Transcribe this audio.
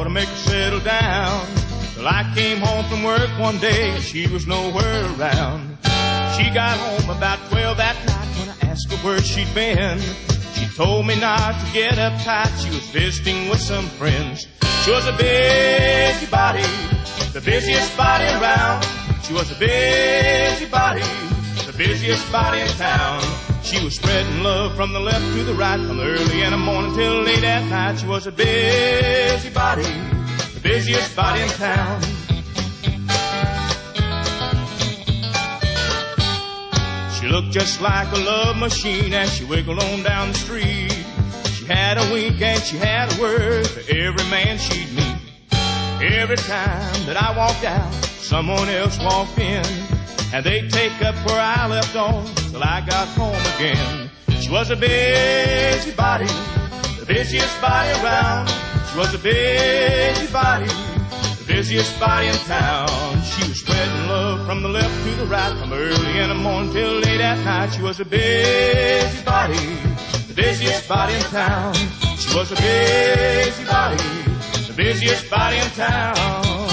to make her settle down. Till I came home from work one day and she was nowhere around. She got home about 12 that night when I asked her where she'd been. She told me not to get uptight, she was visiting with some friends. She was a busybody, the busiest body around. She was a busybody, the busiest body in town. She was spreading love from the left to the right, from the early in the morning till late at night. She was a busybody, the busiest body in town. She looked just like a love machine as she wiggled on down the street. She had a wink and she had a word for every man she'd meet. Every time that I walked out, someone else walked in, and they'd take up where I left off till I got home again. She was a busybody, the busiest body around. She was a busybody, the busiest body in town. She was spreading love from the left to the right, from early in the morning till late at night. She was a busybody, the busiest body in town. She was a busybody, the busiest body in town.